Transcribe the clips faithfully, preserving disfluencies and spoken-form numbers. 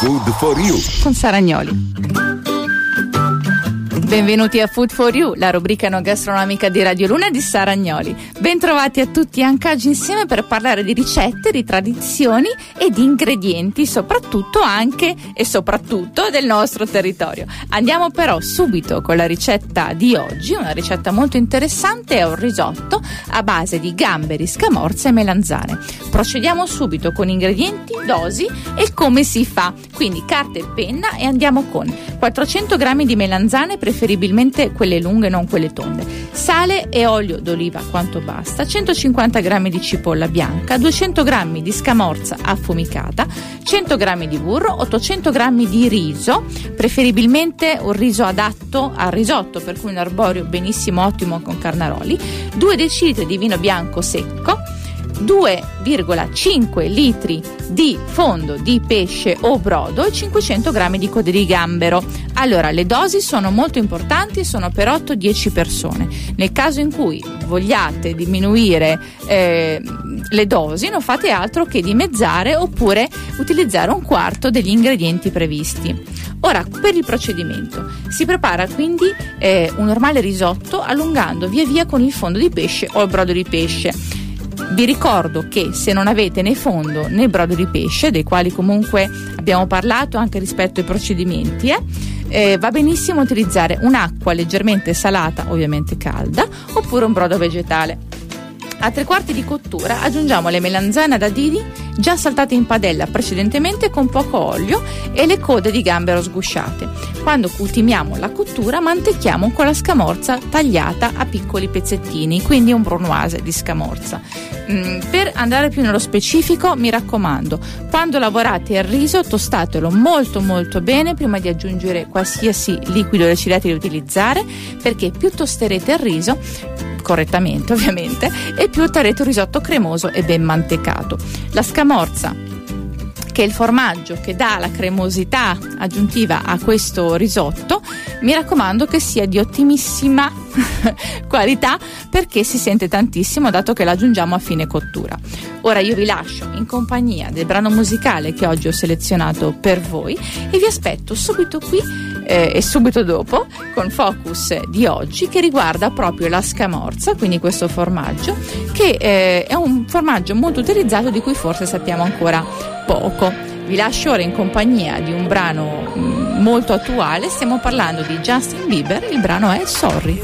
Food for You con Sara Agnoli. Benvenuti a Food for You, la rubrica no gastronomica di Radio Luna di Sara Agnoli. Bentrovati a tutti anche oggi insieme per parlare di ricette, di tradizioni e di ingredienti, soprattutto anche e soprattutto del nostro territorio. Andiamo però subito con la ricetta di oggi, una ricetta molto interessante, è un risotto a base di gamberi, scamorza e melanzane. Procediamo subito con ingredienti, dosi e come si fa. Quindi carta e penna e andiamo con quattrocento grammi di melanzane, preferibilmente quelle lunghe, non quelle tonde, sale e olio d'oliva quanto basta, centocinquanta grammi di cipolla bianca, duecento grammi di scamorza affumicata, cento grammi di burro, ottocento grammi di riso, preferibilmente un riso adatto al risotto, per cui un arborio benissimo, ottimo con carnaroli, due decilitri di vino bianco secco, due virgola cinque litri di fondo di pesce o brodo e cinquecento grammi di code di gambero. Allora, le dosi sono molto importanti, sono per otto dieci persone. Nel caso in cui vogliate diminuire eh, le dosi, non fate altro che dimezzare oppure utilizzare un quarto degli ingredienti previsti. Ora, per il procedimento, si prepara quindi eh, un normale risotto allungando via via con il fondo di pesce o il brodo di pesce. Vi ricordo che se non avete né fondo né brodo di pesce, dei quali comunque abbiamo parlato anche rispetto ai procedimenti, eh, eh, va benissimo utilizzare un'acqua leggermente salata, ovviamente calda, oppure un brodo vegetale. A tre quarti di cottura aggiungiamo le melanzane a dadini già saltate in padella precedentemente con poco olio e le code di gambero sgusciate. Quando ultimiamo la cottura mantecchiamo con la scamorza tagliata a piccoli pezzettini, quindi un brunoise di scamorza. Mm, per andare più nello specifico, mi raccomando, quando lavorate il riso tostatelo molto molto bene prima di aggiungere qualsiasi liquido decidete di utilizzare, perché più tosterete il riso correttamente ovviamente e più otterrete un risotto cremoso e ben mantecato. La scamorza, che è il formaggio che dà la cremosità aggiuntiva a questo risotto, mi raccomando che sia di ottimissima qualità, perché si sente tantissimo dato che la aggiungiamo a fine cottura. Ora io vi lascio in compagnia del brano musicale che oggi ho selezionato per voi e vi aspetto subito qui eh, e subito dopo con Focus di oggi, che riguarda proprio la scamorza, quindi questo formaggio che eh, è un formaggio molto utilizzato di cui forse sappiamo ancora poco. Vi lascio ora in compagnia di un brano mh, molto attuale, stiamo parlando di Justin Bieber, il brano è Sorry.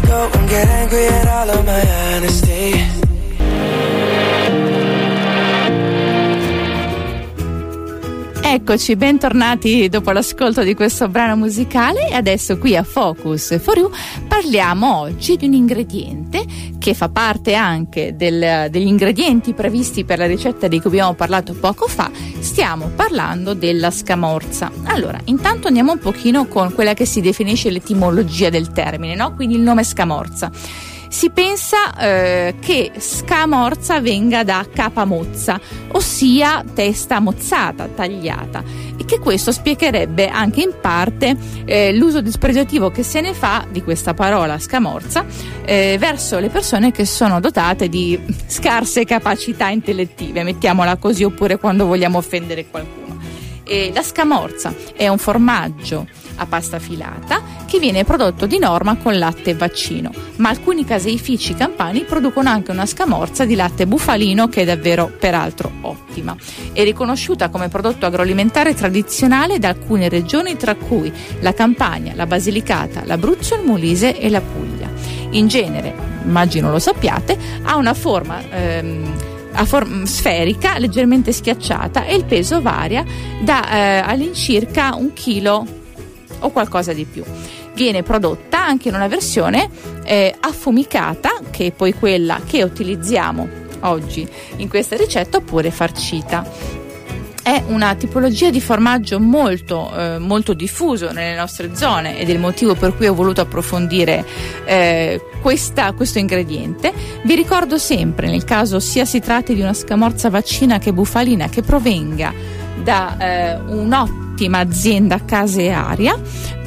Eccoci, bentornati dopo l'ascolto di questo brano musicale e adesso qui a Focus for You parliamo oggi di un ingrediente che fa parte anche del, degli ingredienti previsti per la ricetta di cui abbiamo parlato poco fa. Stiamo parlando della scamorza. Allora, intanto andiamo un pochino con quella che si definisce l'etimologia del termine, no? Quindi il nome scamorza. Si pensa eh, che scamorza venga da capamozza, ossia testa mozzata, tagliata, e che questo spiegherebbe anche in parte eh, l'uso dispregiativo che se ne fa di questa parola scamorza eh, verso le persone che sono dotate di scarse capacità intellettive, mettiamola così, oppure quando vogliamo offendere qualcuno. E la scamorza è un formaggio a pasta filata che viene prodotto di norma con latte vaccino, ma alcuni caseifici campani producono anche una scamorza di latte bufalino che è davvero peraltro ottima. È riconosciuta come prodotto agroalimentare tradizionale da alcune regioni, tra cui la Campania, la Basilicata, l'Abruzzo, il Molise e la Puglia. In genere, immagino lo sappiate, ha una forma ehm, a forma sferica leggermente schiacciata e il peso varia da eh, all'incirca un chilo o qualcosa di più. Viene prodotta anche in una versione eh, affumicata, che è poi quella che utilizziamo oggi in questa ricetta, oppure farcita. È una tipologia di formaggio molto eh, molto diffuso nelle nostre zone ed è il motivo per cui ho voluto approfondire eh, questa, questo ingrediente. Vi ricordo sempre, nel caso sia si tratti di una scamorza vaccina che bufalina, che provenga da eh, un'ottima azienda casearia,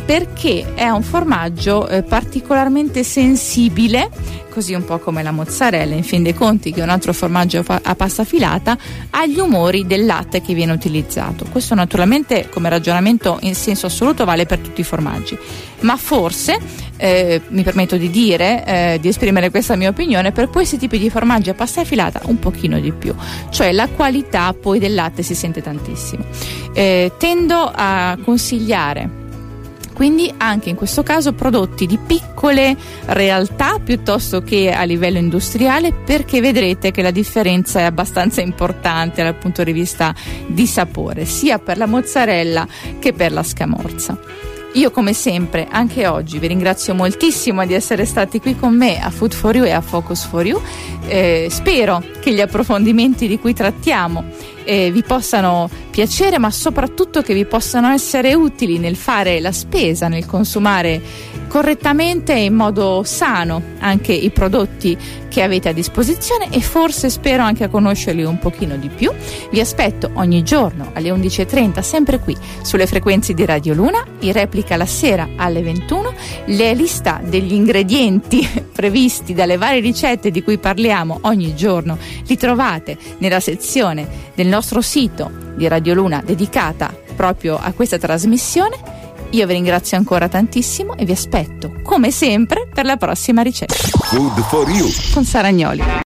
perché è un formaggio eh, particolarmente sensibile, così un po' come la mozzarella, in fin dei conti, che è un altro formaggio fa- a pasta filata, agli umori del latte che viene utilizzato. Questo naturalmente come ragionamento in senso assoluto vale per tutti i formaggi, ma forse eh, mi permetto di dire, eh, di esprimere questa mia opinione, per questi tipi di formaggi a pasta filata un pochino di più, cioè la qualità poi del latte si sente tantissimo. Eh, tendo a consigliare quindi anche in questo caso prodotti di piccole realtà piuttosto che a livello industriale, perché vedrete che la differenza è abbastanza importante dal punto di vista di sapore, sia per la mozzarella che per la scamorza. Io come sempre, anche oggi, vi ringrazio moltissimo di essere stati qui con me a Food for You e a Focus for You. Eh, spero che gli approfondimenti di cui trattiamo eh, vi possano piacere, ma soprattutto che vi possano essere utili nel fare la spesa, nel consumare correttamente e in modo sano anche i prodotti che avete a disposizione, e forse spero anche a conoscerli un pochino di più. Vi aspetto ogni giorno alle undici e trenta sempre qui sulle frequenze di Radio Luna, in replica la sera alle ventuno. Le lista degli ingredienti previsti dalle varie ricette di cui parliamo ogni giorno li trovate nella sezione del nostro sito di Radio Luna dedicata proprio a questa trasmissione. Io vi ringrazio ancora tantissimo e vi aspetto come sempre per la prossima ricetta. Food for You con Sara Agnoli.